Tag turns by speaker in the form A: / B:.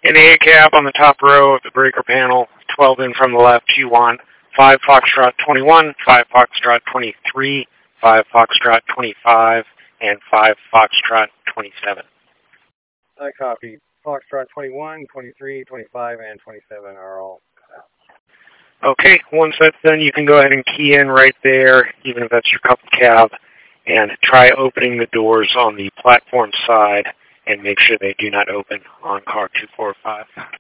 A: In the A cab on the top row of the breaker panel, 12 in from the left, you want 5 Foxtrot 21, 5 Foxtrot 23, 5 Foxtrot 25, and 5 Foxtrot 27.
B: I copy. Foxtrot 21, 23, 25, and 27 are all cut out.
A: Okay, once that's done, you can go ahead and key in right there, even if that's your coupled cab, and try opening the doors on the platform side and make sure they do not open on car 245.